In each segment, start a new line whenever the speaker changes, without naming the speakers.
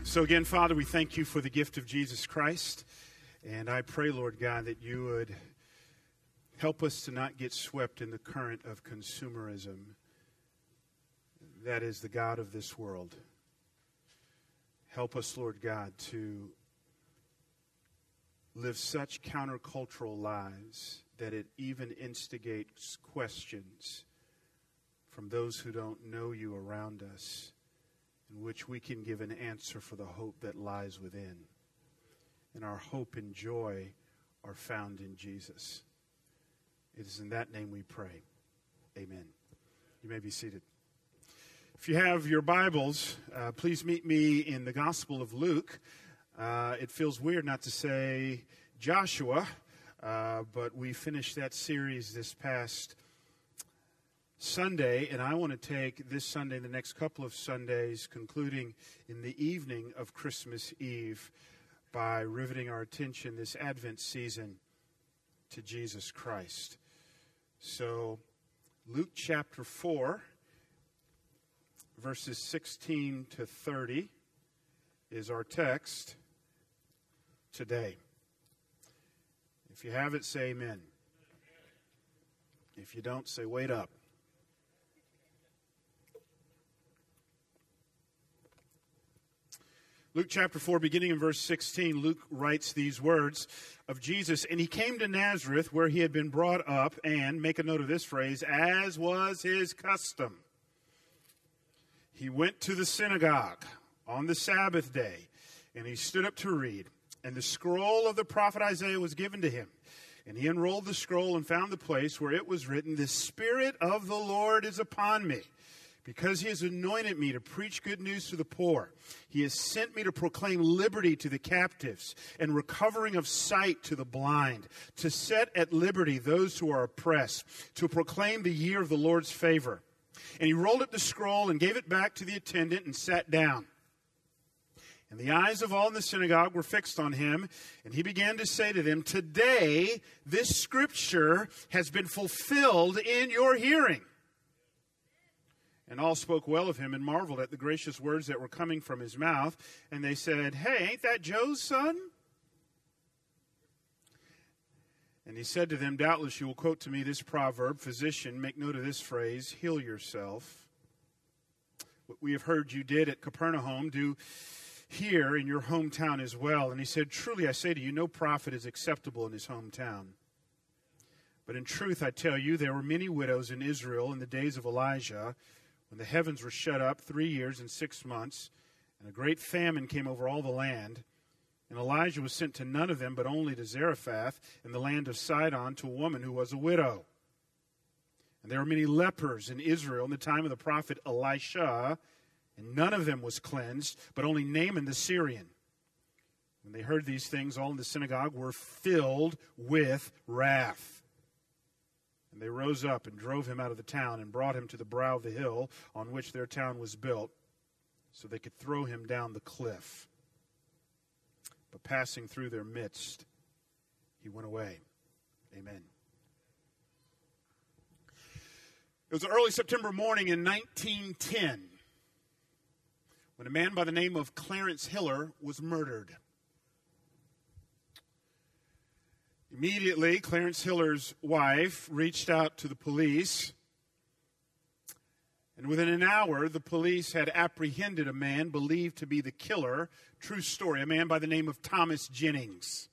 So again, Father, we thank you for the gift of Jesus Christ. And I pray, Lord God, that you would help us to not get swept in the current of consumerism. That is the God of this world. Help us, Lord God, to live such countercultural lives that it even instigates questions from those who don't know you around us, in which we can give an answer for the hope that lies within. And our hope and joy are found in Jesus. It is in that name we pray. Amen. You may be seated. If you have your Bibles, please meet me in the Gospel of Luke. It feels weird not to say Joshua, but we finished that series this past Sunday, and I want to take this Sunday, the next couple of Sundays, concluding in the evening of Christmas Eve, by riveting our attention this Advent season to Jesus Christ. So, Luke chapter 4, verses 16 to 30 is our text today. If you have it, say amen. If you don't, say wait up. Luke chapter 4, beginning in verse 16, Luke writes these words of Jesus. And he came to Nazareth, where he had been brought up, and, make a note of this phrase, as was his custom. He went to the synagogue on the Sabbath day, and he stood up to read. And the scroll of the prophet Isaiah was given to him. And he unrolled the scroll and found the place where it was written, "The Spirit of the Lord is upon me, because he has anointed me to preach good news to the poor. He has sent me to proclaim liberty to the captives and recovering of sight to the blind, to set at liberty those who are oppressed, to proclaim the year of the Lord's favor." And he rolled up the scroll and gave it back to the attendant and sat down. And the eyes of all in the synagogue were fixed on him, and he began to say to them, "Today this scripture has been fulfilled in your hearing." And all spoke well of him and marveled at the gracious words that were coming from his mouth. And they said, "Hey, ain't that Joe's son?" And he said to them, "Doubtless you will quote to me this proverb, 'Physician, make note of this phrase, heal yourself. What we have heard you did at Capernaum, do here in your hometown as well." And he said, "Truly I say to you, no prophet is acceptable in his hometown. But in truth I tell you, there were many widows in Israel in the days of Elijah, when the heavens were shut up 3 years and 6 months, and a great famine came over all the land. And Elijah was sent to none of them, but only to Zarephath in the land of Sidon, to a woman who was a widow. And there were many lepers in Israel in the time of the prophet Elisha, and none of them was cleansed, but only Naaman the Syrian. When they heard these things, all in the synagogue were filled with wrath. And they rose up and drove him out of the town and brought him to the brow of the hill on which their town was built, so they could throw him down the cliff. But passing through their midst, he went away. Amen. It was an early September morning in 1910 when a man by the name of Clarence Hiller was murdered. Immediately, Clarence Hiller's wife reached out to the police, and within an hour, the police had apprehended a man believed to be the killer. True story, a man by the name of Thomas Jennings.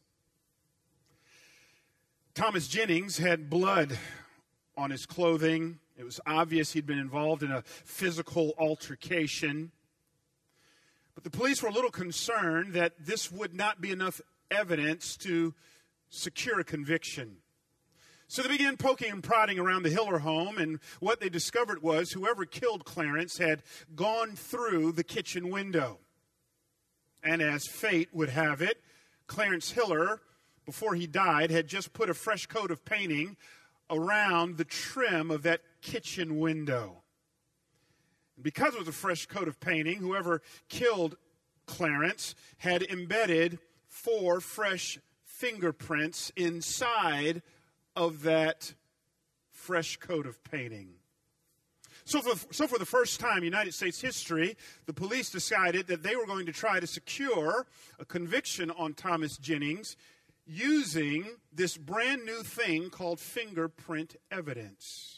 Thomas Jennings had blood on his clothing. It was obvious he'd been involved in a physical altercation. But the police were a little concerned that this would not be enough evidence to secure a conviction. So they began poking and prodding around the Hiller home, and what they discovered was whoever killed Clarence had gone through the kitchen window. And as fate would have it, Clarence Hiller, before he died, had just put a fresh coat of painting around the trim of that kitchen window. And because it was a fresh coat of painting, whoever killed Clarence had embedded 4 fresh fingerprints inside of that fresh coat of painting. So for the first time in United States history, the police decided that they were going to try to secure a conviction on Thomas Jennings using this brand new thing called fingerprint evidence.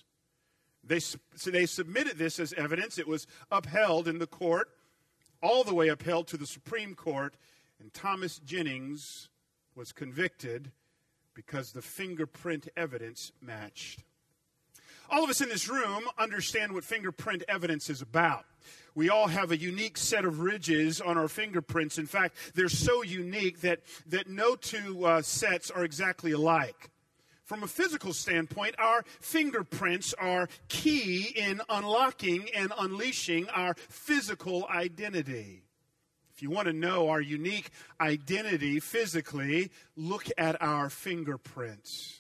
So they submitted this as evidence. It was upheld in the court, all the way upheld to the Supreme Court, and Thomas Jennings was convicted because the fingerprint evidence matched. All of us in this room understand what fingerprint evidence is about. We all have a unique set of ridges on our fingerprints. In fact, they're so unique that no two sets are exactly alike. From a physical standpoint, our fingerprints are key in unlocking and unleashing our physical identity. If you want to know our unique identity physically, look at our fingerprints.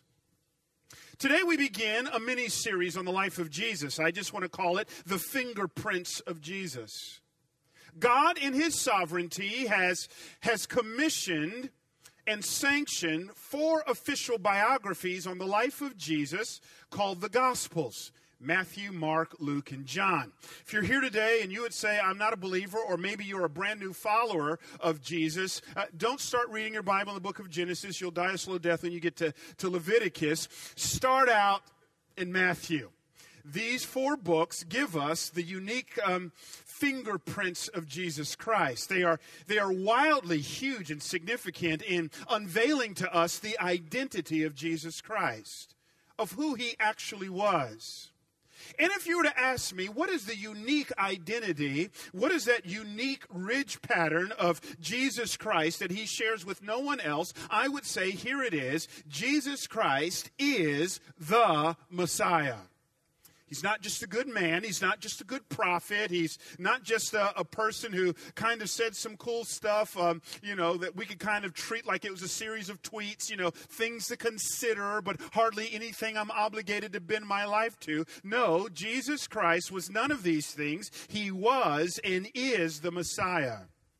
Today we begin a mini-series on the life of Jesus. I just want to call it The Fingerprints of Jesus. God, in his sovereignty, has commissioned and sanctioned 4 official biographies on the life of Jesus called the Gospels: Matthew, Mark, Luke, and John. If you're here today and you would say, I'm not a believer, or maybe you're a brand new follower of Jesus, don't start reading your Bible in the book of Genesis. You'll die a slow death when you get to Leviticus. Start out in Matthew. These 4 books give us the unique fingerprints of Jesus Christ. They are wildly huge and significant in unveiling to us the identity of Jesus Christ, of who he actually was. And if you were to ask me, what is the unique identity, what is that unique ridge pattern of Jesus Christ that he shares with no one else, I would say here it is: Jesus Christ is the Messiah. He's not just a good man. He's not just a good prophet. He's not just a person who kind of said some cool stuff, that we could kind of treat like it was a series of tweets, things to consider, but hardly anything I'm obligated to bend my life to. No, Jesus Christ was none of these things. He was and is the Messiah.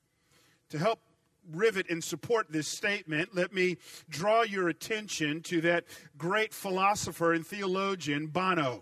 To help rivet and support this statement, let me draw your attention to that great philosopher and theologian, Bono.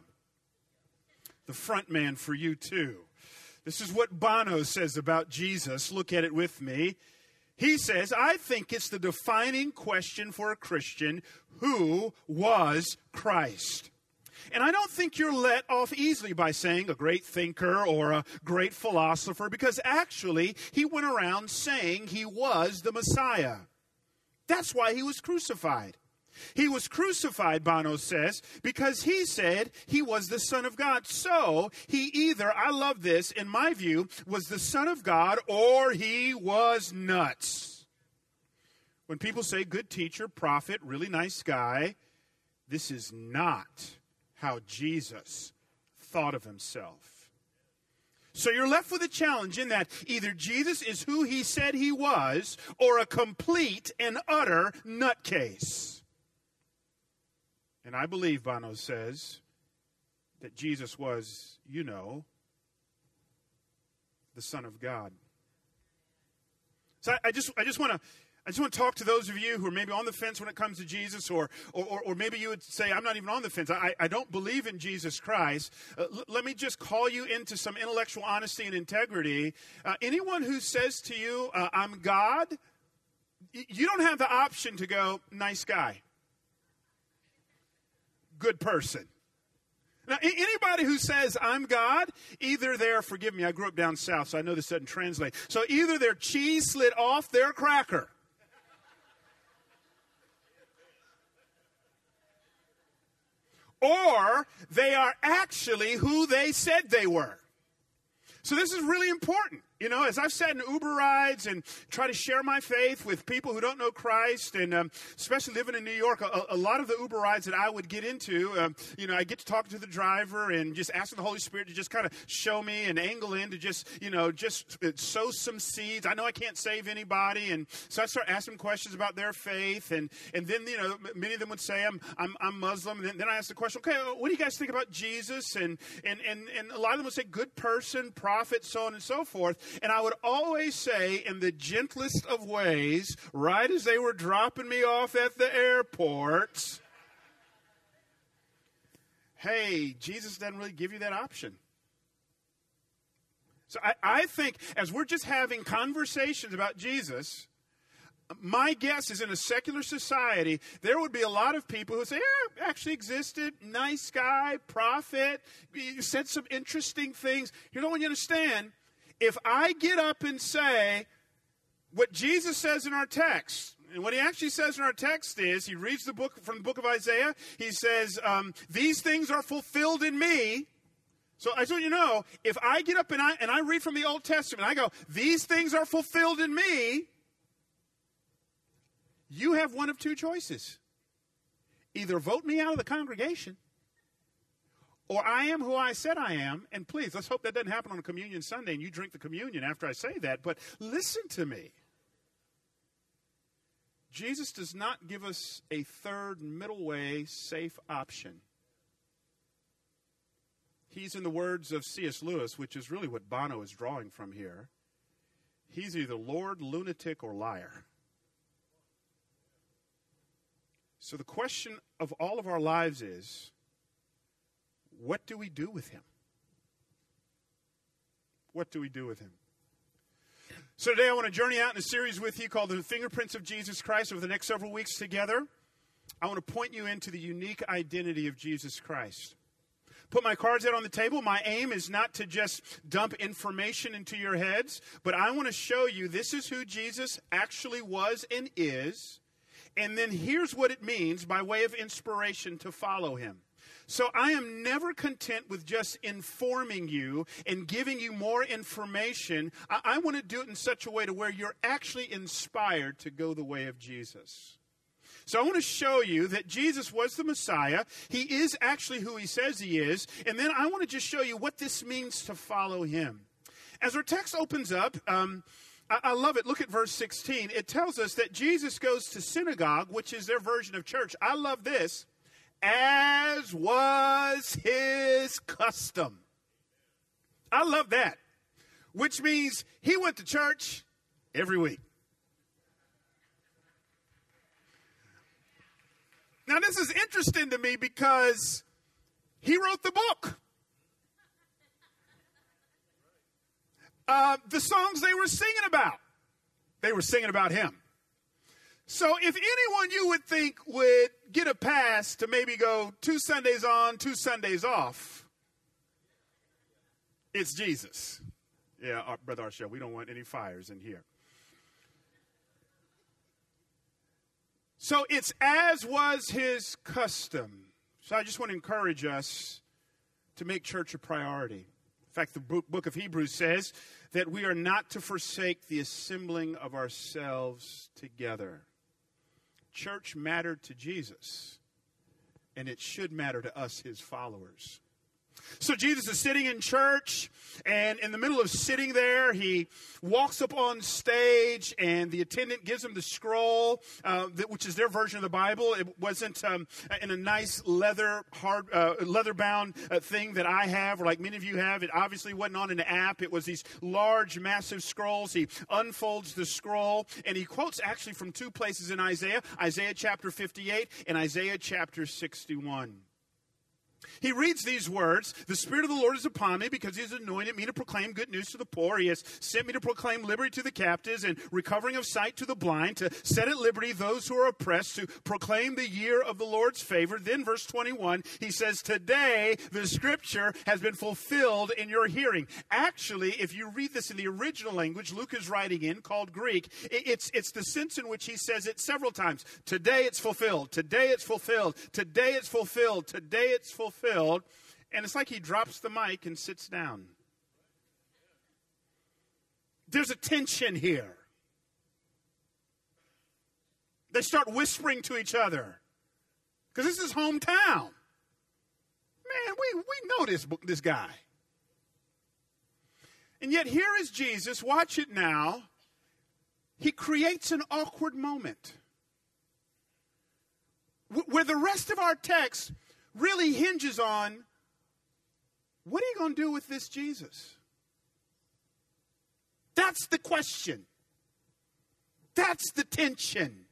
The front man for U2. This is what Bono says about Jesus. Look at it with me. He says, I think it's the defining question for a Christian: who was Christ? And I don't think you're let off easily by saying a great thinker or a great philosopher, because actually he went around saying he was the Messiah. That's why he was crucified. He was crucified, Bono says, because he said he was the Son of God. So he either, I love this, in my view, was the Son of God, or he was nuts. When people say good teacher, prophet, really nice guy, this is not how Jesus thought of himself. So you're left with a challenge in that either Jesus is who he said he was, or a complete and utter nutcase. And I believe, Bono says, that Jesus was, the Son of God. So I just want to talk to those of you who are maybe on the fence when it comes to Jesus, or maybe you would say, I'm not even on the fence. I don't believe in Jesus Christ. Let me just call you into some intellectual honesty and integrity. Anyone who says to you, I'm God, you don't have the option to go, nice guy, good person. Now, anybody who says, I'm God, either they're, forgive me, I grew up down south, so I know this doesn't translate. So either their cheese slid off their cracker, or they are actually who they said they were. So this is really important. As I've sat in Uber rides and try to share my faith with people who don't know Christ, and especially living in New York, a lot of the Uber rides that I would get into, I get to talk to the driver and just ask the Holy Spirit to just kind of show me and angle in to just sow some seeds. I know I can't save anybody, and so I start asking questions about their faith, and then many of them would say I'm Muslim, and then I ask the question, okay, what do you guys think about Jesus? And a lot of them would say good person, prophet, so on and so forth. And I would always say, in the gentlest of ways, right as they were dropping me off at the airport, hey, Jesus doesn't really give you that option. So I think as we're just having conversations about Jesus, my guess is in a secular society, there would be a lot of people who say, yeah, actually existed, nice guy, prophet, he said some interesting things. Here's what I want you to understand. If I get up and say what Jesus says in our text, and what he actually says in our text is, he reads the book from the book of Isaiah. He says, these things are fulfilled in me. So I just want you to know, if I get up and I read from the Old Testament, I go, these things are fulfilled in me, you have one of two choices. Either vote me out of the congregation, or I am who I said I am. And please, let's hope that doesn't happen on a communion Sunday and you drink the communion after I say that. But listen to me. Jesus does not give us a third middle way, safe option. He's, in the words of C.S. Lewis, which is really what Bono is drawing from here, he's either Lord, lunatic, or liar. So the question of all of our lives is, what do we do with him? What do we do with him? So today I want to journey out in a series with you called The Fingerprints of Jesus Christ over the next several weeks together. I want to point you into the unique identity of Jesus Christ. Put my cards out on the table. My aim is not to just dump information into your heads, but I want to show you this is who Jesus actually was and is, and then here's what it means by way of inspiration to follow him. So I am never content with just informing you and giving you more information. I want to do it in such a way to where you're actually inspired to go the way of Jesus. So I want to show you that Jesus was the Messiah. He is actually who he says he is. And then I want to just show you what this means to follow him. As our text opens up, I love it. Look at verse 16. It tells us that Jesus goes to synagogue, which is their version of church. I love this. As was his custom. I love that. Which means he went to church every week. Now, this is interesting to me because he wrote the book. The songs they were singing about him. So if anyone you would think would get a pass to maybe go 2 Sundays on, 2 Sundays off, it's Jesus. Yeah, Brother Arshel, we don't want any fires in here. So it's as was his custom. So I just want to encourage us to make church a priority. In fact, the book of Hebrews says that we are not to forsake the assembling of ourselves together. Church mattered to Jesus, and it should matter to us, his followers. So Jesus is sitting in church, and in the middle of sitting there, he walks up on stage, and the attendant gives him the scroll, which is their version of the Bible. It wasn't in a nice leather-bound thing that I have, or like many of you have. It obviously wasn't on an app. It was these large, massive scrolls. He unfolds the scroll, and he quotes actually from 2 places in Isaiah, Isaiah chapter 58 and Isaiah chapter 61. He reads these words, "The Spirit of the Lord is upon me because he has anointed me to proclaim good news to the poor. He has sent me to proclaim liberty to the captives and recovering of sight to the blind, to set at liberty those who are oppressed, to proclaim the year of the Lord's favor." Then verse 21, he says, "Today the scripture has been fulfilled in your hearing." Actually, if you read this in the original language Luke is writing in, called Greek, it's the sense in which he says it several times. Today it's fulfilled. Today it's fulfilled. Today it's fulfilled. Today it's fulfilled. And it's like he drops the mic and sits down. There's a tension here. They start whispering to each other because this is hometown. Man, we know this guy. And yet here is Jesus. Watch it now. He creates an awkward moment where the rest of our text really hinges on, what are you going to do with this Jesus? That's the question. That's the tension.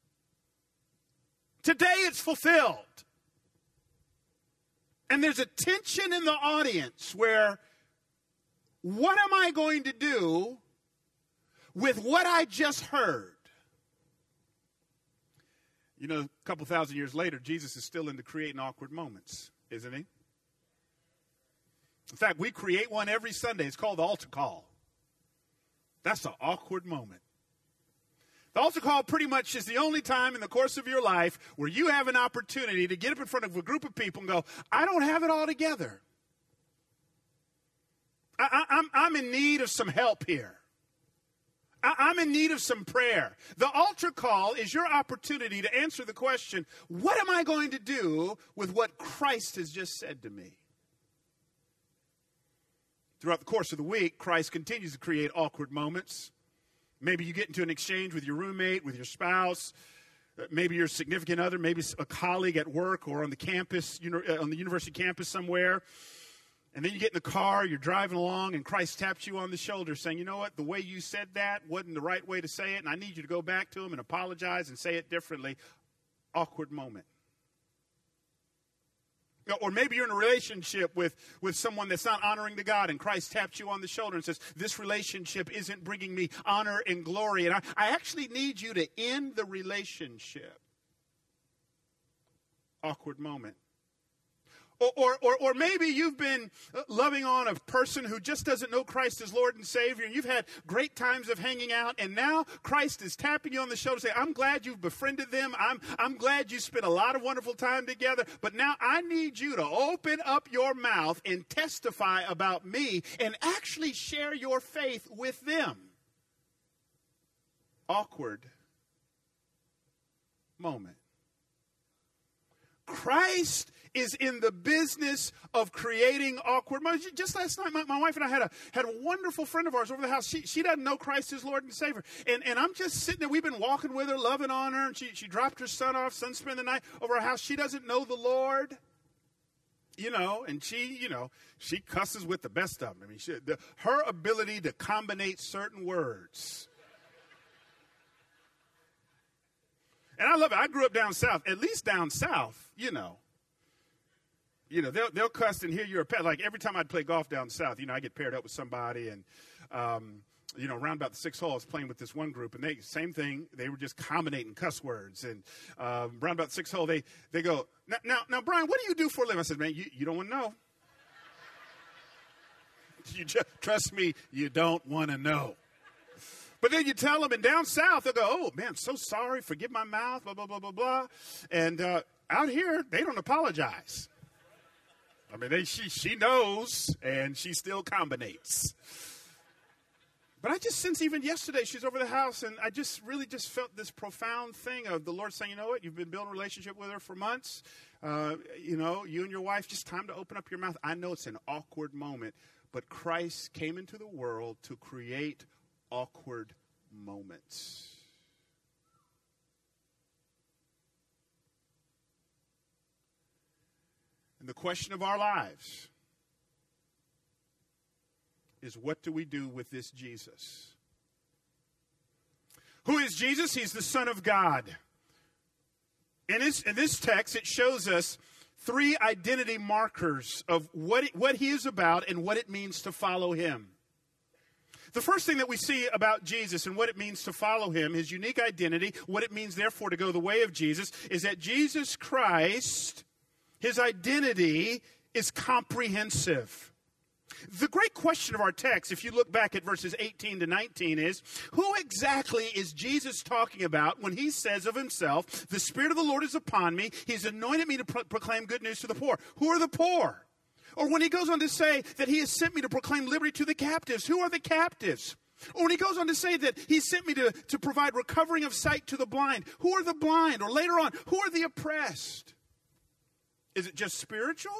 Today it's fulfilled. And there's a tension in the audience where what am I going to do with what I just heard? You know, a couple thousand years later, Jesus is still into creating awkward moments, isn't he? In fact, we create one every Sunday. It's called the altar call. That's an awkward moment. The altar call pretty much is the only time in the course of your life where you have an opportunity to get up in front of a group of people and go, I don't have it all together. I'm in need of some help here. I'm in need of some prayer. The altar call is your opportunity to answer the question, what am I going to do with what Christ has just said to me? Throughout the course of the week, Christ continues to create awkward moments. Maybe you get into an exchange with your roommate, with your spouse, maybe your significant other, maybe a colleague at work or on the campus, on the university campus somewhere. And then you get in the car, you're driving along, and Christ taps you on the shoulder saying, you know what, the way you said that wasn't the right way to say it, and I need you to go back to him and apologize and say it differently. Awkward moment. Or maybe you're in a relationship with someone that's not honoring to God, and Christ taps you on the shoulder and says, this relationship isn't bringing me honor and glory, and I actually need you to end the relationship. Awkward moment. Or maybe you've been loving on a person who just doesn't know Christ as Lord and Savior, and you've had great times of hanging out, and now Christ is tapping you on the shoulder saying, I'm glad you've befriended them. I'm glad you spent a lot of wonderful time together, but now I need you to open up your mouth and testify about me and actually share your faith with them. Awkward moment. Christ is in the business of creating awkward moments. Just last night, my wife and I had a wonderful friend of ours over the house. She doesn't know Christ as Lord and Savior. And I'm just sitting there. We've been walking with her, loving on her. And she dropped her son off. Son spent the night over our house. She doesn't know the Lord. And she cusses with the best of them. I mean, her ability to combinate certain words. And I love it. I grew up down south. At least down south, they'll cuss and hear you're a pet. Like every time I'd play golf down south, I get paired up with somebody, and around about the sixth hole, I was playing with this one group, and same thing. They were just combinating cuss words, and around about the sixth hole, they go, now, Brian, what do you do for a living? I said, man, you don't want to know. You just trust me, you don't want to know. But then you tell them, and down south, they'll go, oh, man, so sorry, forgive my mouth, blah, blah, blah, blah, blah. And out here, they don't apologize. I mean, she knows, and she still combinates. But I just sense even yesterday, she's over the house, and I just really just felt this profound thing of the Lord saying, you know what, you've been building a relationship with her for months. You and your wife, just time to open up your mouth. I know it's an awkward moment, but Christ came into the world to create awkward moments. And the question of our lives is, what do we do with this Jesus? Who is Jesus? He's the Son of God. In this text, it shows us three identity markers of what he is about and what it means to follow him. The first thing that we see about Jesus and what it means to follow him, his unique identity, what it means, therefore, to go the way of Jesus, is that Jesus Christ, his identity is comprehensive. The great question of our text, if you look back at verses 18 to 19, is, who exactly is Jesus talking about when he says of himself, the Spirit of the Lord is upon me, he's anointed me to proclaim good news to the poor? Who are the poor? Or when he goes on to say that he has sent me to proclaim liberty to the captives, who are the captives? Or when he goes on to say that he sent me to provide recovering of sight to the blind, who are the blind? Or later on, who are the oppressed? Is it just spiritual?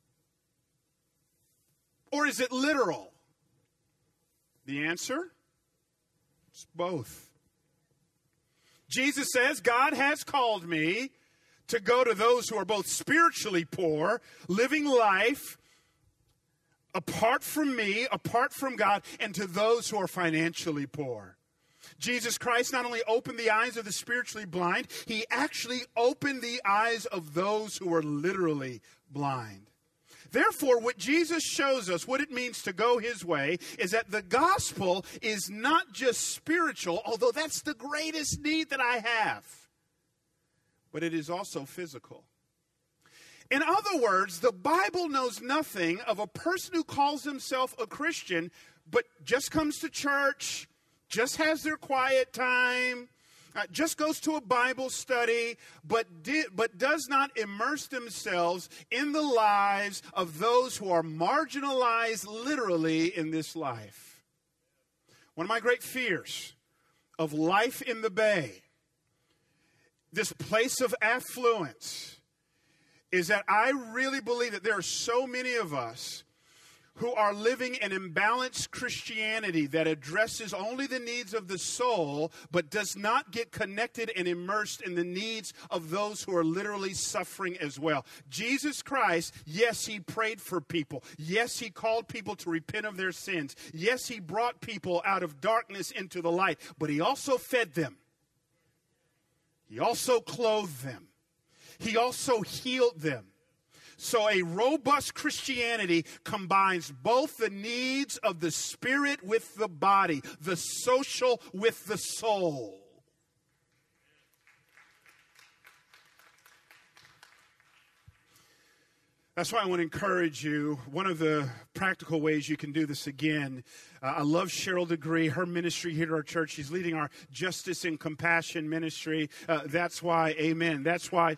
Or is it literal? The answer is both. Jesus says, God has called me to go to those who are both spiritually poor, living life apart from me, apart from God, and to those who are financially poor. Jesus Christ not only opened the eyes of the spiritually blind, he actually opened the eyes of those who are literally blind. Therefore, what Jesus shows us, what it means to go his way, is that the gospel is not just spiritual, although that's the greatest need that I have, but it is also physical. In other words, the Bible knows nothing of a person who calls himself a Christian, but just comes to church, just has their quiet time, just goes to a Bible study, but does not immerse themselves in the lives of those who are marginalized literally in this life. One of my great fears of life in the Bay, this place of affluence, is that I really believe that there are so many of us who are living an imbalanced Christianity that addresses only the needs of the soul, but does not get connected and immersed in the needs of those who are literally suffering as well. Jesus Christ, yes, he prayed for people. Yes, he called people to repent of their sins. Yes, he brought people out of darkness into the light, but he also fed them. He also clothed them. He also healed them. So a robust Christianity combines both the needs of the spirit with the body, the social with the soul. That's why I want to encourage you. One of the practical ways you can do this again, I love Cheryl Degree, her ministry here at our church. She's leading our Justice and Compassion ministry. That's why, amen, that's why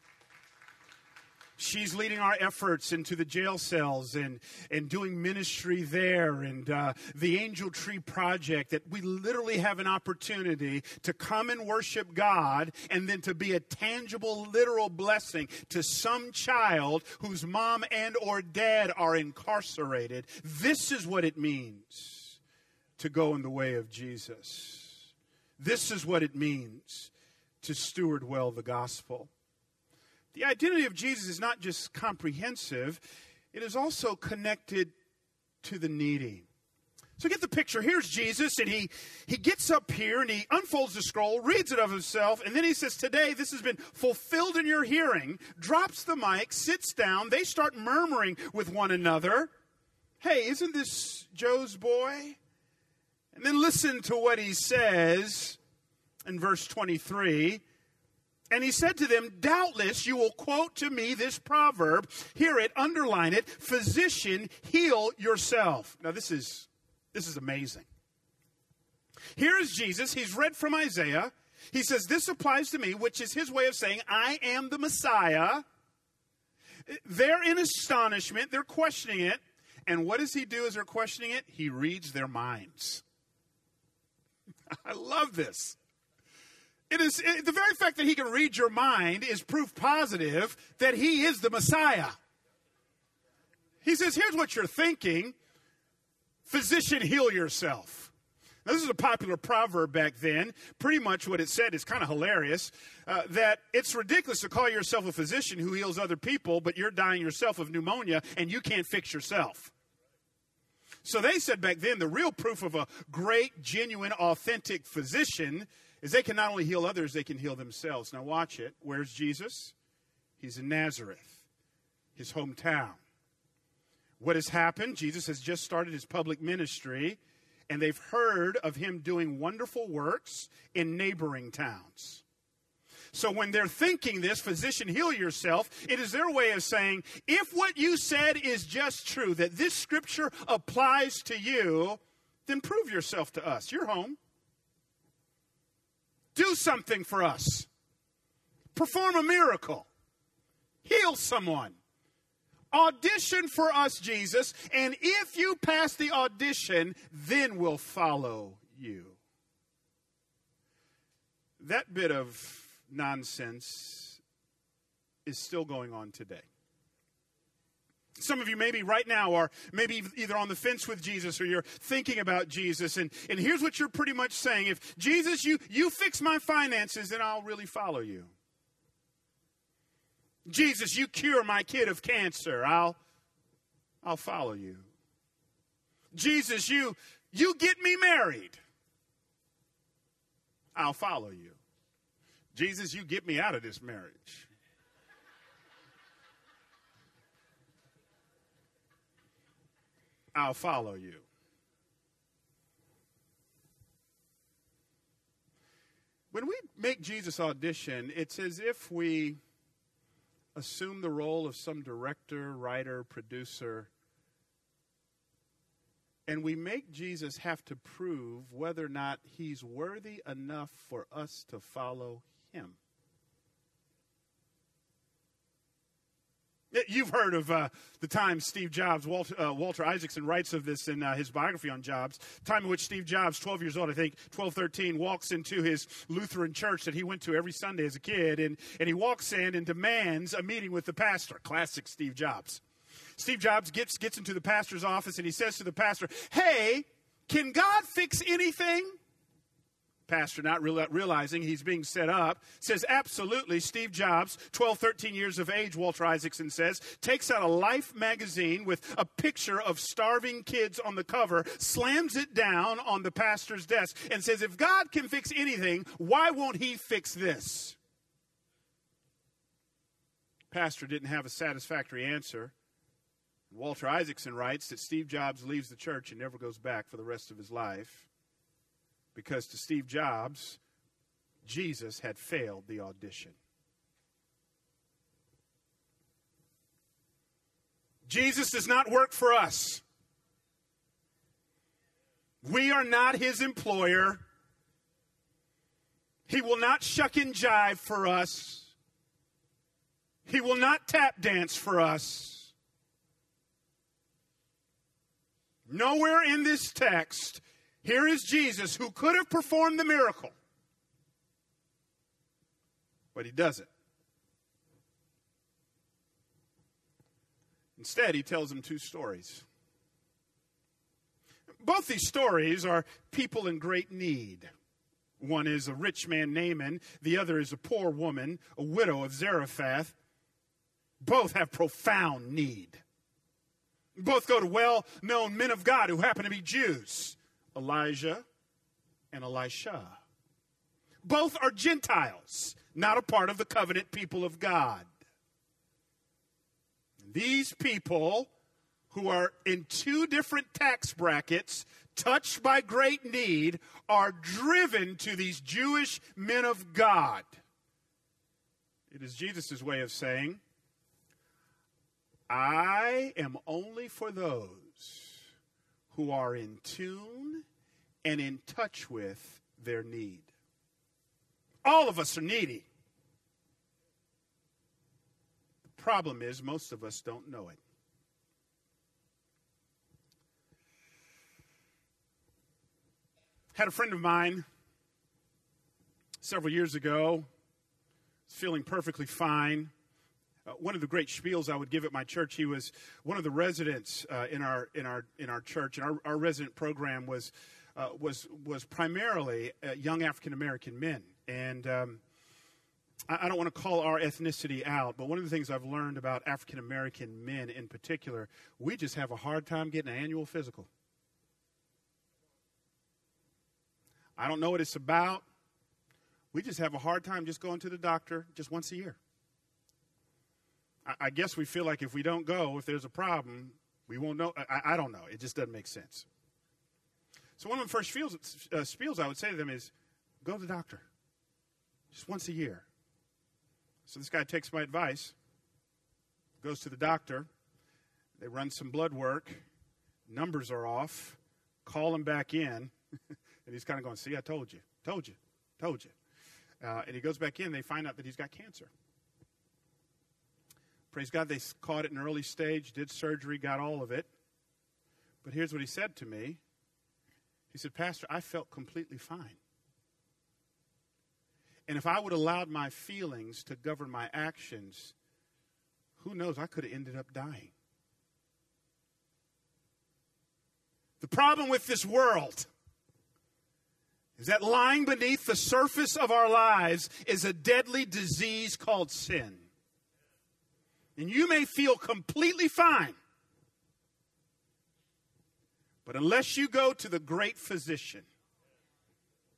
she's leading our efforts into the jail cells and doing ministry there, and the Angel Tree Project, that we literally have an opportunity to come and worship God and then to be a tangible, literal blessing to some child whose mom and or dad are incarcerated. This is what it means to go in the way of Jesus. This is what it means to steward well the gospel. The identity of Jesus is not just comprehensive, it is also connected to the needy. So get the picture. Here's Jesus, and he gets up here, and he unfolds the scroll, reads it of himself, and then he says, today this has been fulfilled in your hearing, drops the mic, sits down. They start murmuring with one another. Hey, isn't this Joe's boy? And then listen to what he says in verse 23. And he said to them, doubtless you will quote to me this proverb, hear it, underline it, physician, heal yourself. Now this is amazing. Here is Jesus. He's read from Isaiah. He says, this applies to me, which is his way of saying, I am the Messiah. They're in astonishment. They're questioning it. And what does he do as they're questioning it? He reads their minds. I love this. It is the very fact that he can read your mind is proof positive that he is the Messiah. He says, here's what you're thinking. Physician, heal yourself. Now, this is a popular proverb back then. Pretty much what it said is kind of hilarious, that it's ridiculous to call yourself a physician who heals other people, but you're dying yourself of pneumonia and you can't fix yourself. So they said back then the real proof of a great, genuine, authentic physician is they can not only heal others, they can heal themselves. Now watch it. Where's Jesus? He's in Nazareth, his hometown. What has happened? Jesus has just started his public ministry, and they've heard of him doing wonderful works in neighboring towns. So when they're thinking this, physician, heal yourself, it is their way of saying, if what you said is just true, that this scripture applies to you, then prove yourself to us. You're home. Do something for us. Perform a miracle. Heal someone. Audition for us, Jesus, and if you pass the audition, then we'll follow you. That bit of nonsense is still going on today. Some of you maybe right now are maybe either on the fence with Jesus or you're thinking about Jesus. And here's what you're pretty much saying. If Jesus, you fix my finances, then I'll really follow you. Jesus, you cure my kid of cancer, I'll follow you. Jesus, you get me married, I'll follow you. Jesus, you get me out of this marriage. I'll follow you. When we make Jesus audition, it's as if we assume the role of some director, writer, producer, and we make Jesus have to prove whether or not he's worthy enough for us to follow him. You've heard of the time Steve Jobs, Walter Isaacson writes of this in his biography on Jobs, time in which Steve Jobs, 12 years old, I think, 12, 13, walks into his Lutheran church that he went to every Sunday as a kid, and he walks in and demands a meeting with the pastor. Classic Steve Jobs. Steve Jobs gets into the pastor's office, and he says to the pastor, "Hey, can God fix anything?" Pastor, not realizing he's being set up, says, "Absolutely." Steve Jobs, 12, 13 years of age, Walter Isaacson says, takes out a Life magazine with a picture of starving kids on the cover, slams it down on the pastor's desk, and says, "If God can fix anything, why won't he fix this?" Pastor didn't have a satisfactory answer. Walter Isaacson writes that Steve Jobs leaves the church and never goes back for the rest of his life, because to Steve Jobs, Jesus had failed the audition. Jesus does not work for us. We are not his employer. He will not shuck and jive for us. He will not tap dance for us. Nowhere in this text, here is Jesus who could have performed the miracle, but he doesn't. Instead, he tells them two stories. Both these stories are people in great need. One is a rich man, Naaman. The other is a poor woman, a widow of Zarephath. Both have profound need. Both go to well-known men of God who happen to be Jews, Elijah and Elisha. Both are Gentiles, not a part of the covenant people of God. These people, who are in two different tax brackets, touched by great need, are driven to these Jewish men of God. It is Jesus' way of saying, I am only for those who are in tune and in touch with their need. All of us are needy. The problem is most of us don't know it. Had a friend of mine several years ago, was feeling perfectly fine. One of the great spiels I would give at my church, he was one of the residents in our church, and our resident program was primarily young African American men. And I don't want to call our ethnicity out, but one of the things I've learned about African American men in particular, we just have a hard time getting an annual physical. I don't know what it's about. We just have a hard time just going to the doctor just once a year. I guess we feel like if we don't go, if there's a problem, we won't know. I don't know. It just doesn't make sense. So one of the first spiels I would say to them is, go to the doctor. Just once a year. So this guy takes my advice, goes to the doctor. They run some blood work. Numbers are off. Call him back in. And he's kind of going, see, I told you. And he goes back in. They find out that he's got cancer. Praise God, they caught it in an early stage, did surgery, got all of it. But here's what he said to me. He said, Pastor, I felt completely fine. And if I would have allowed my feelings to govern my actions, who knows, I could have ended up dying. The problem with this world is that lying beneath the surface of our lives is a deadly disease called sin. And you may feel completely fine. But unless you go to the great physician,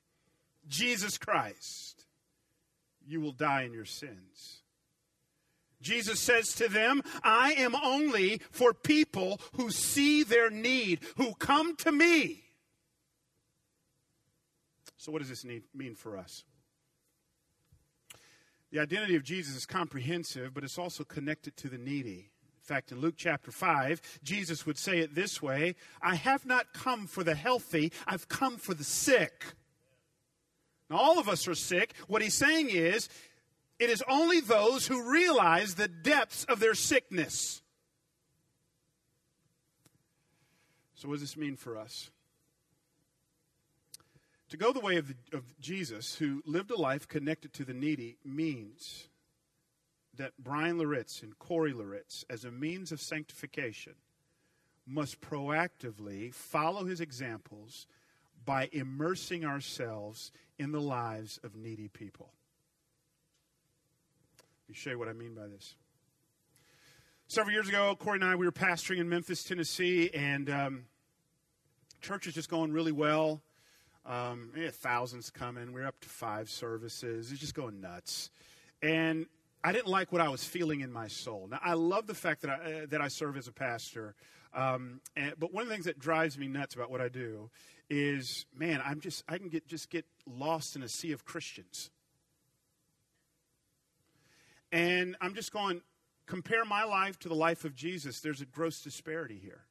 Jesus Christ, you will die in your sins. Jesus says to them, I am only for people who see their need, who come to me. So what does this mean for us? The identity of Jesus is comprehensive, but it's also connected to the needy. In fact, in Luke chapter 5, Jesus would say it this way, I have not come for the healthy, I've come for the sick. Now, all of us are sick. What he's saying is, it is only those who realize the depths of their sickness. So what does this mean for us? To go the way of Jesus, who lived a life connected to the needy, means that Brian Loritz and Corey Loritz, as a means of sanctification, must proactively follow his examples by immersing ourselves in the lives of needy people. Let me show you what I mean by this. Several years ago, Corey and I, we were pastoring in Memphis, Tennessee, and church is just going really well. We had thousands coming. We were up to 5 services. It's just going nuts. And I didn't like what I was feeling in my soul. Now, I love the fact that I serve as a pastor. But one of the things that drives me nuts about what I do is, man, I can get lost in a sea of Christians. And I'm just going, compare my life to the life of Jesus. There's a gross disparity here.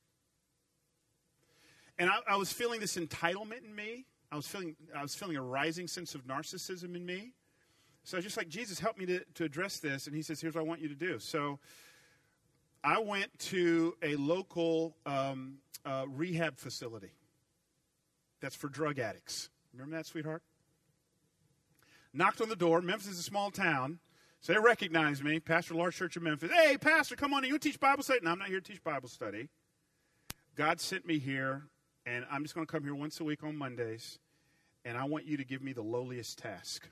And I was feeling this entitlement in me. I was feeling a rising sense of narcissism in me. So I was just like, Jesus, help me to address this. And he says, here's what I want you to do. So I went to a local rehab facility that's for drug addicts. Remember that, sweetheart? Knocked on the door. Memphis is a small town. So they recognized me, Pastor Large Church of Memphis. Hey, Pastor, come on in. You teach Bible study? No, I'm not here to teach Bible study. God sent me here, and I'm just going to come here once a week on Mondays, and I want you to give me the lowliest task.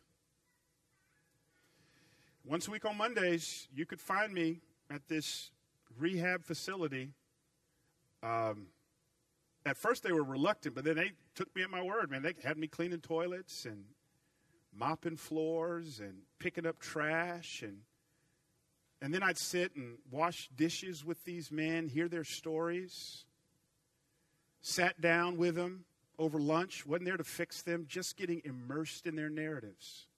Once a week on Mondays, you could find me at this rehab facility. At first, they were reluctant, but then they took me at my word, man. They had me cleaning toilets and mopping floors and picking up trash. And then I'd sit and wash dishes with these men, hear their stories. Sat down with them over lunch. Wasn't there to fix them, just getting immersed in their narratives.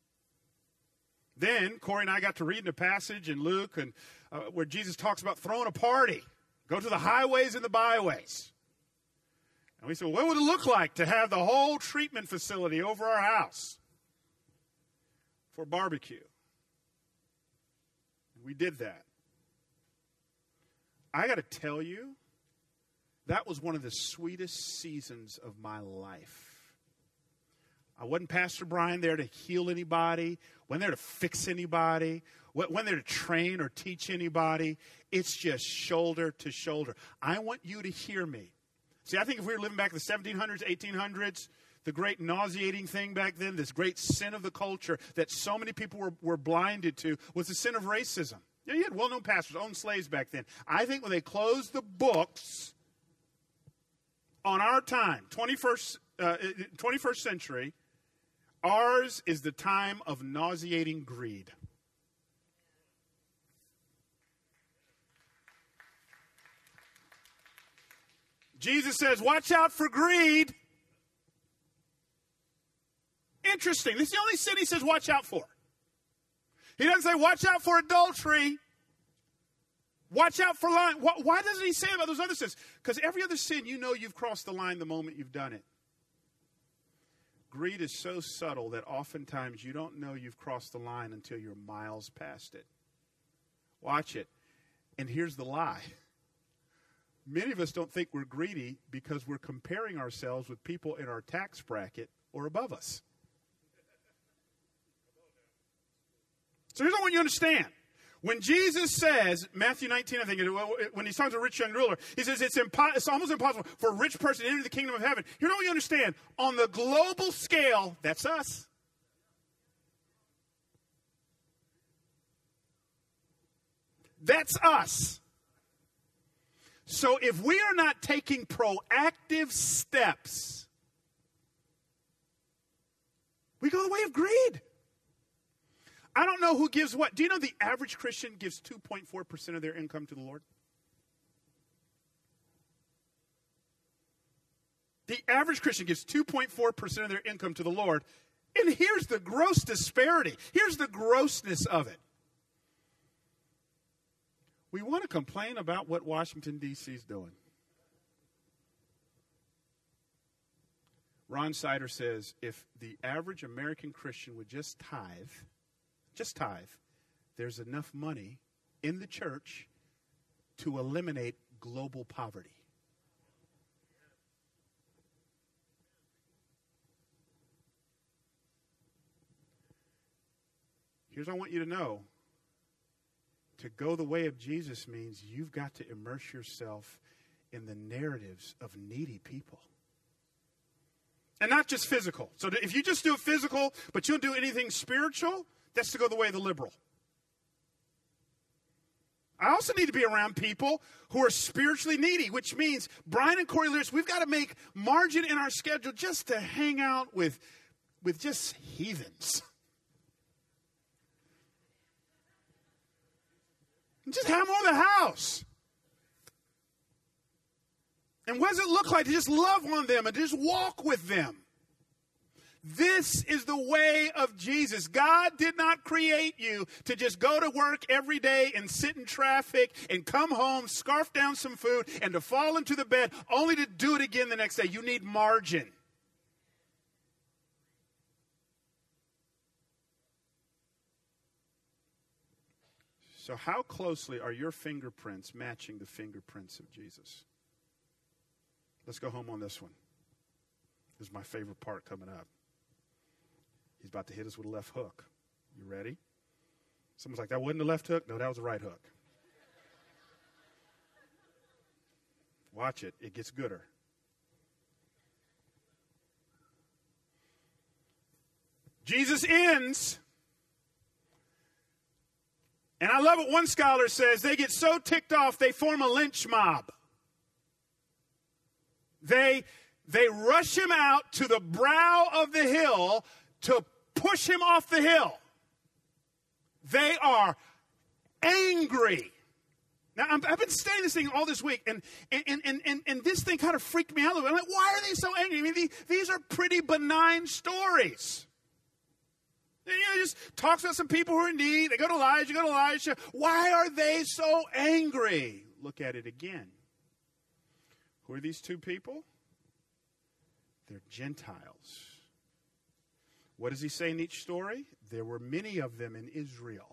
Then Corey and I got to reading a passage in Luke and where Jesus talks about throwing a party. Go to the highways and the byways. And we said, well, what would it look like to have the whole treatment facility over our house for barbecue? And we did that. I got to tell you, that was one of the sweetest seasons of my life. I wasn't Pastor Brian there to heal anybody, wasn't there to fix anybody, wasn't there to train or teach anybody. It's just shoulder to shoulder. I want you to hear me. See, I think if we were living back in the 1700s, 1800s, the great nauseating thing back then, this great sin of the culture that so many people were blinded to, was the sin of racism. You know, you had well-known pastors, owned slaves back then. I think when they closed the books on our time, 21st century, ours is the time of nauseating greed. Jesus says, watch out for greed. Interesting. This is the only sin he says watch out for. He doesn't say watch out for adultery. Watch out for lying. Why doesn't he say about those other sins? Because every other sin, you know you've crossed the line the moment you've done it. Greed is so subtle that oftentimes you don't know you've crossed the line until you're miles past it. Watch it. And here's the lie. Many of us don't think we're greedy because we're comparing ourselves with people in our tax bracket or above us. So here's what I want you to understand. When Jesus says, Matthew 19, I think, when he's talking to a rich young ruler, he says it's almost impossible for a rich person to enter the kingdom of heaven. Here's what you understand. On the global scale, that's us. That's us. So if we are not taking proactive steps, we go the way of greed. I don't know who gives what. Do you know the average Christian gives 2.4% of their income to the Lord? The average Christian gives 2.4% of their income to the Lord. And here's the gross disparity. Here's the grossness of it. We want to complain about what Washington, D.C. is doing. Ron Sider says, if the average American Christian would just tithe, there's enough money in the church to eliminate global poverty. Here's what I want you to know. To go the way of Jesus means you've got to immerse yourself in the narratives of needy people. And not just physical. So if you just do physical, but you don't do anything spiritual, that's to go the way of the liberal. I also need to be around people who are spiritually needy, which means Brian and Corey Lewis, we've got to make margin in our schedule just to hang out with just heathens. And just have them over the house. And what does it look like to just love on them and to just walk with them? This is the way of Jesus. God did not create you to just go to work every day and sit in traffic and come home, scarf down some food, and to fall into the bed only to do it again the next day. You need margin. So how closely are your fingerprints matching the fingerprints of Jesus? Let's go home on this one. This is my favorite part coming up. He's about to hit us with a left hook. You ready? Someone's like, that wasn't a left hook? No, that was a right hook. Watch it. It gets gooder. Jesus ends. And I love what one scholar says. They get so ticked off, they form a lynch mob. They rush him out to the brow of the hill to push him off the hill. They are angry. Now, I've been studying this thing all this week, and this thing kind of freaked me out a little bit. I'm like, why are they so angry? I mean, these are pretty benign stories. You know, just talks about some people who are in need. They go to Elijah, Why are they so angry? Look at it again. Who are these two people? They're Gentiles. What does he say in each story? There were many of them in Israel.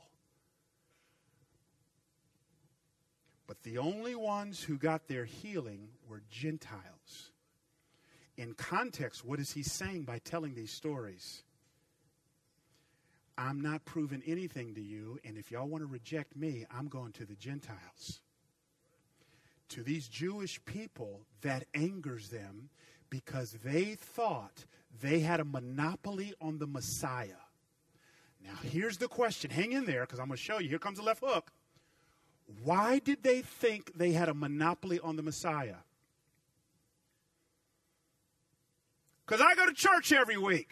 But the only ones who got their healing were Gentiles. In context, what is he saying by telling these stories? I'm not proving anything to you, and if y'all want to reject me, I'm going to the Gentiles. To these Jewish people, that angers them because they thought they had a monopoly on the Messiah. Now, here's the question. Hang in there, because I'm going to show you. Here comes the left hook. Why did they think they had a monopoly on the Messiah? Because I go to church every week.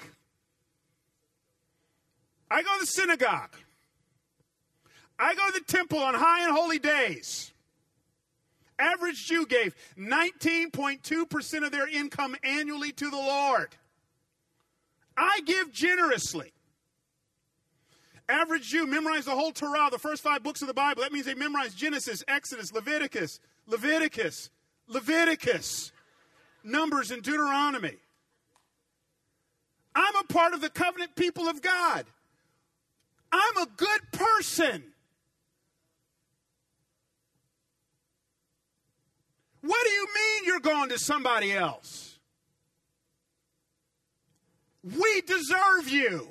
I go to the synagogue. I go to the temple on high and holy days. Average Jew gave 19.2% of their income annually to the Lord. I give generously. Average Jew memorized the whole Torah, the first 5 books of the Bible. That means they memorized Genesis, Exodus, Leviticus, Numbers, and Deuteronomy. I'm a part of the covenant people of God. I'm a good person. What do you mean you're going to somebody else? We deserve you.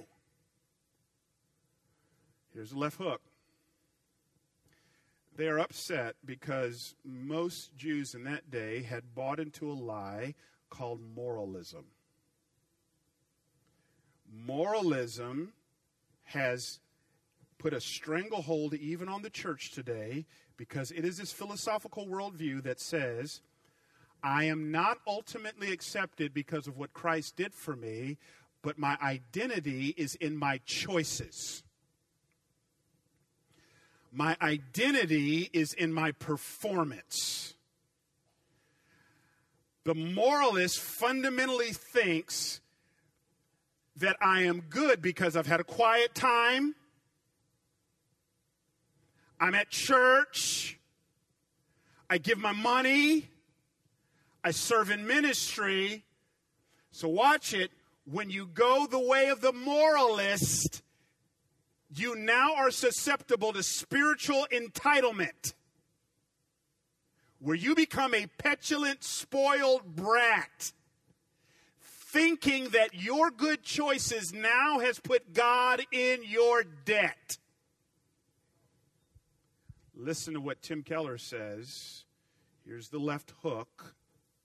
Here's the left hook. They are upset because most Jews in that day had bought into a lie called moralism. Moralism has put a stranglehold even on the church today because it is this philosophical worldview that says, I am not ultimately accepted because of what Christ did for me, but my identity is in my choices. My identity is in my performance. The moralist fundamentally thinks that I am good because I've had a quiet time, I'm at church, I give my money, I serve in ministry. So watch it. When you go the way of the moralist, you now are susceptible to spiritual entitlement, where you become a petulant, spoiled brat, thinking that your good choices now has put God in your debt. Listen to what Tim Keller says. Here's the left hook.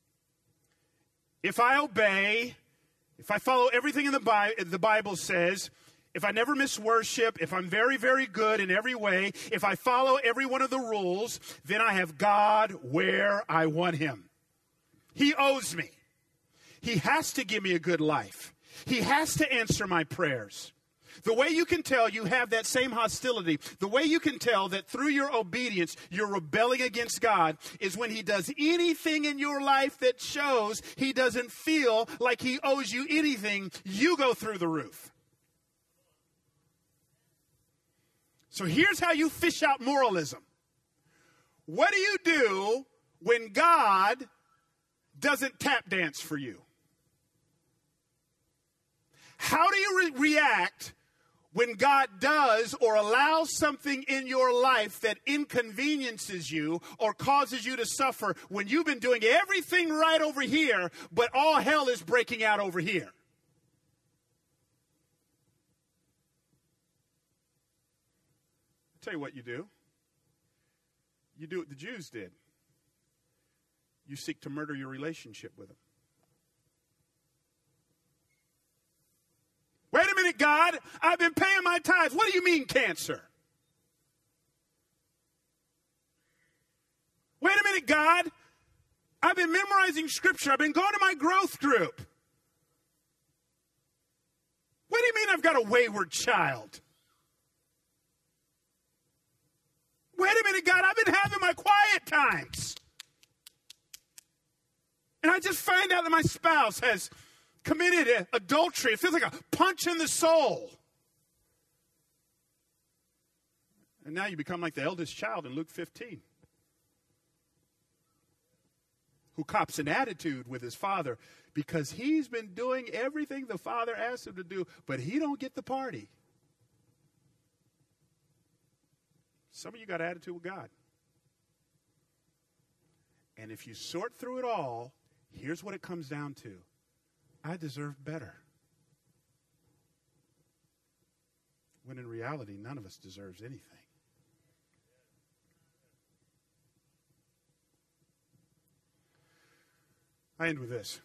If I obey, if I follow everything in the Bible says, if I never miss worship, if I'm very, very good in every way, if I follow every one of the rules, then I have God where I want him. He owes me. He has to give me a good life. He has to answer my prayers. The way you can tell you have that same hostility, the way you can tell that through your obedience you're rebelling against God is when he does anything in your life that shows he doesn't feel like he owes you anything, you go through the roof. So here's how you fish out moralism. What do you do when God doesn't tap dance for you? How do you react when God does or allows something in your life that inconveniences you or causes you to suffer when you've been doing everything right over here, but all hell is breaking out over here? I'll tell you what you do. You do what the Jews did. You seek to murder your relationship with them. Wait a minute, God, I've been paying my tithes. What do you mean cancer? Wait a minute, God, I've been memorizing scripture. I've been going to my growth group. What do you mean I've got a wayward child? Wait a minute, God, I've been having my quiet times. And I just find out that my spouse has committed adultery. It feels like a punch in the soul. And now you become like the eldest child in Luke 15, who cops an attitude with his father because he's been doing everything the father asked him to do, but he don't get the party. Some of you got attitude with God. And if you sort through it all, here's what it comes down to. I deserve better. When in reality, none of us deserves anything. I end with this.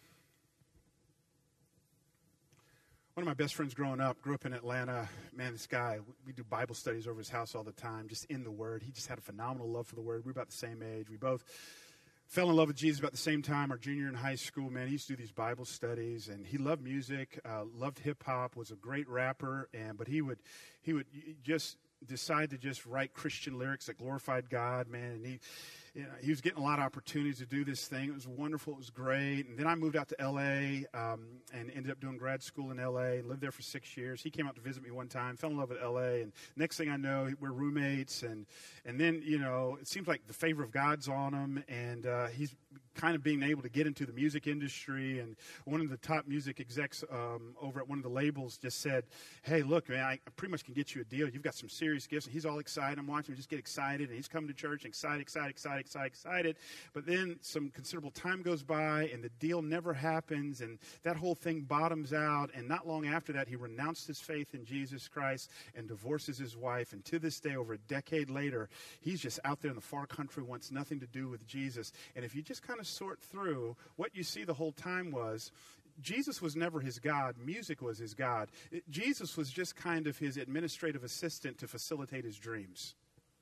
One of my best friends growing up, grew up in Atlanta. Man, this guy, we do Bible studies over his house all the time, just in the Word. He just had a phenomenal love for the Word. We were about the same age. We both fell in love with Jesus about the same time, our junior in high school. Man, he used to do these Bible studies, and he loved music, loved hip-hop, was a great rapper, but he would just decide to just write Christian lyrics that glorified God, man, and he was getting a lot of opportunities to do this thing. It was wonderful. It was great. And then I moved out to L.A. And ended up doing grad school in L.A. Lived there for 6 years. He came out to visit me one time, fell in love with L.A. And next thing I know, we're roommates. And then, it seems like the favor of God's on him. And he's kind of being able to get into the music industry. And one of the top music execs over at one of the labels just said, hey, look, man, I pretty much can get you a deal. You've got some serious gifts. And he's all excited. I'm watching him just get excited. And he's coming to church and excited. But then some considerable time goes by and the deal never happens and that whole thing bottoms out. And not long after that, he renounced his faith in Jesus Christ and divorces his wife. And to this day, over a decade later, he's just out there in the far country, wants nothing to do with Jesus. And if you just kind of sort through, what you see the whole time was Jesus was never his God. Music was his God. Jesus was just kind of his administrative assistant to facilitate his dreams.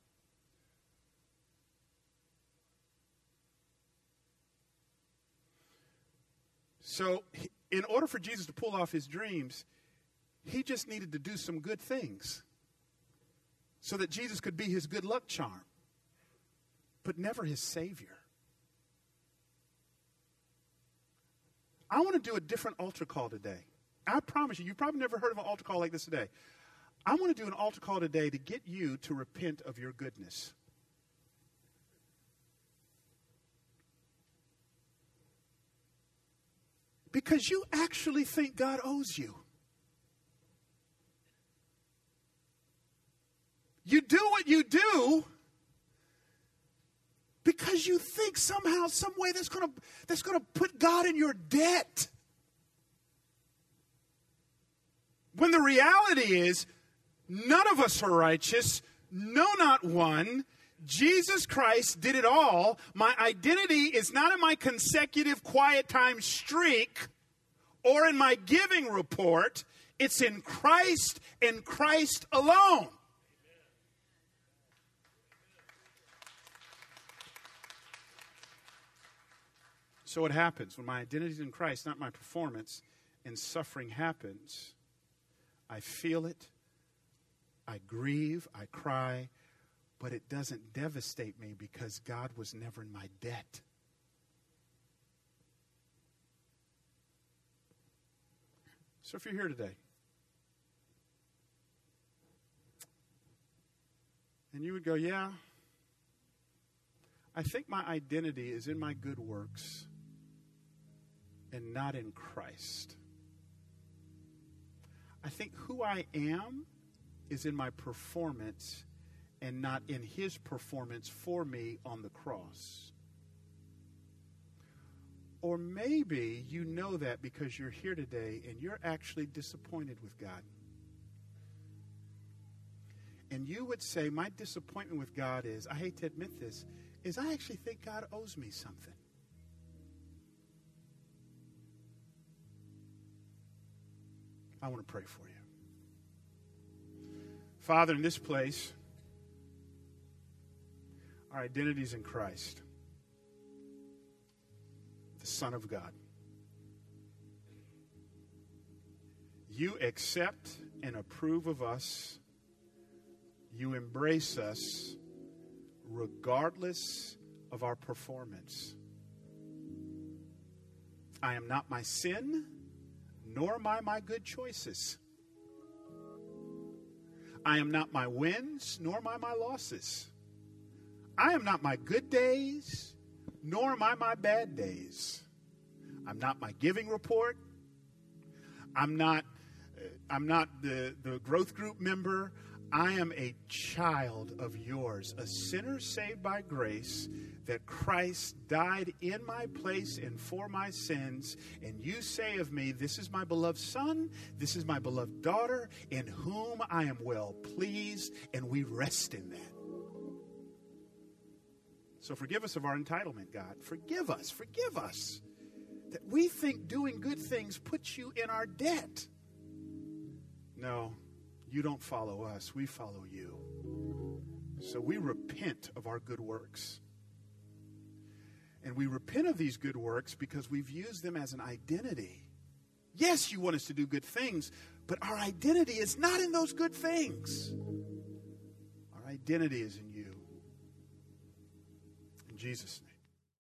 So in order for Jesus to pull off his dreams, he just needed to do some good things. so that Jesus could be his good luck charm, but never his Savior. I want to do a different altar call today. I promise you, you've probably never heard of an altar call like this today. I want to do an altar call today to get you to repent of your goodness. Because you actually think God owes you. You do what you do because you think somehow, some way that's going to put God in your debt. When the reality is, none of us are righteous, no, not one. Jesus Christ did it all. My identity is not in my consecutive quiet time streak or in my giving report. It's in Christ and Christ alone. So what happens when my identity is in Christ, not my performance, and suffering happens? I feel it, I grieve, I cry, but it doesn't devastate me because God was never in my debt. So if you're here today, and you would go, yeah, I think my identity is in my good works and not in Christ. I think who I am is in my performance and not in his performance for me on the cross. Or maybe you know that because you're here today and you're actually disappointed with God. And you would say, my disappointment with God is, I hate to admit this, is I actually think God owes me something. I want to pray for you. Father, in this place, our identity is in Christ, the Son of God. You accept and approve of us. You embrace us regardless of our performance. I am not my sin, nor am I my good choices. I am not my wins, nor am I my losses. I am not my good days, nor am I my bad days. I'm not my giving report. I'm not the growth group member. I am a child of yours, a sinner saved by grace, that Christ died in my place and for my sins. And you say of me, this is my beloved son, this is my beloved daughter, in whom I am well pleased, and we rest in that. So forgive us of our entitlement, God. Forgive us that we think doing good things puts you in our debt. No. You don't follow us, we follow you. So we repent of our good works. And we repent of these good works because we've used them as an identity. Yes, you want us to do good things, but our identity is not in those good things. Our identity is in you. In Jesus' name.